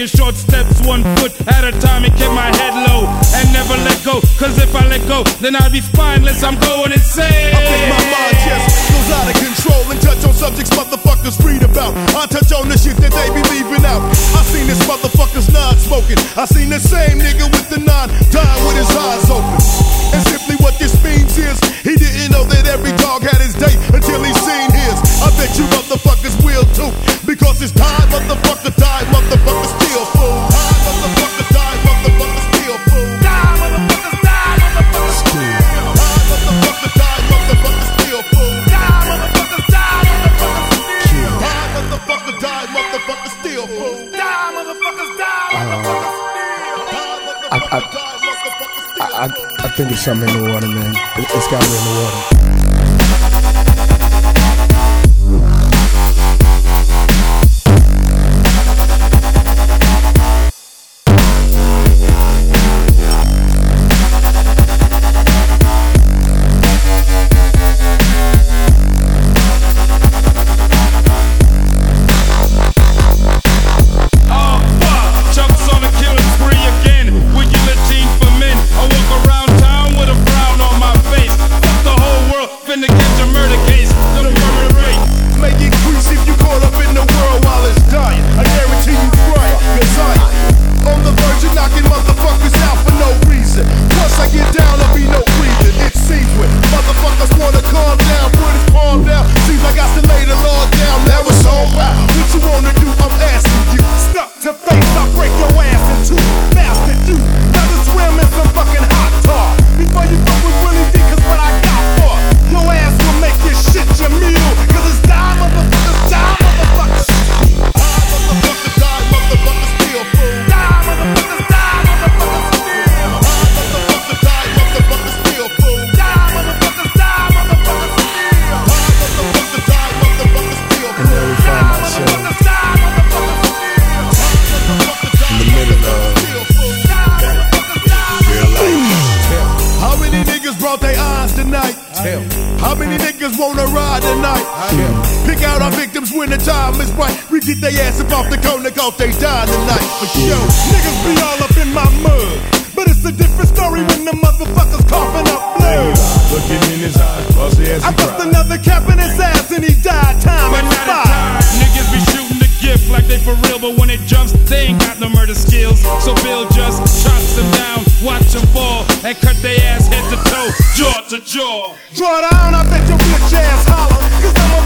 taking short steps, 1 foot at a time, and keep my head low and never let go. Cause if I let go, then I'll be spineless. I'm going insane. I think my mind just goes out of control and touch on subjects motherfuckers read about. I touch on the shit that they be leaving out. I seen this motherfucker's not smoking. I seen the same nigga with the 9 dying with his eyes open. And simply what this means is he didn't know that every dog had his day until he seen his. I bet you motherfuckers will too, because it's time, motherfucker, die, motherfucker, still fool. Die, motherfucker, die, motherfucker, still fool. Die, motherfucker, die, motherfucker, still. Die, motherfucker, die, motherfucker, still fool. Die, motherfucker, die, motherfucker, still. Die, motherfucker, die, motherfucker, still fool. Die, motherfuckers, die, motherfucker, still. I think it's something in the water, man. It's gotta be in the water. How many niggas wanna ride tonight? Pick out our victims when the time is right. We get their ass up off the corner cause they die tonight. For sure, niggas be all up in my mud, but it's a different story when the motherfuckers coughing up blood. Looking in his eyes, pussy as he I bust another cap in his ass and he died. Time but not a expired. time. Niggas be shooting the gift like they for real, but when it jumps, they ain't got no murder skills. So Bill just chops them down, watch them fall, and cut their ass head to toe, jaw to jaw. Draw down, I bet your bitch ass holler, cause I'm a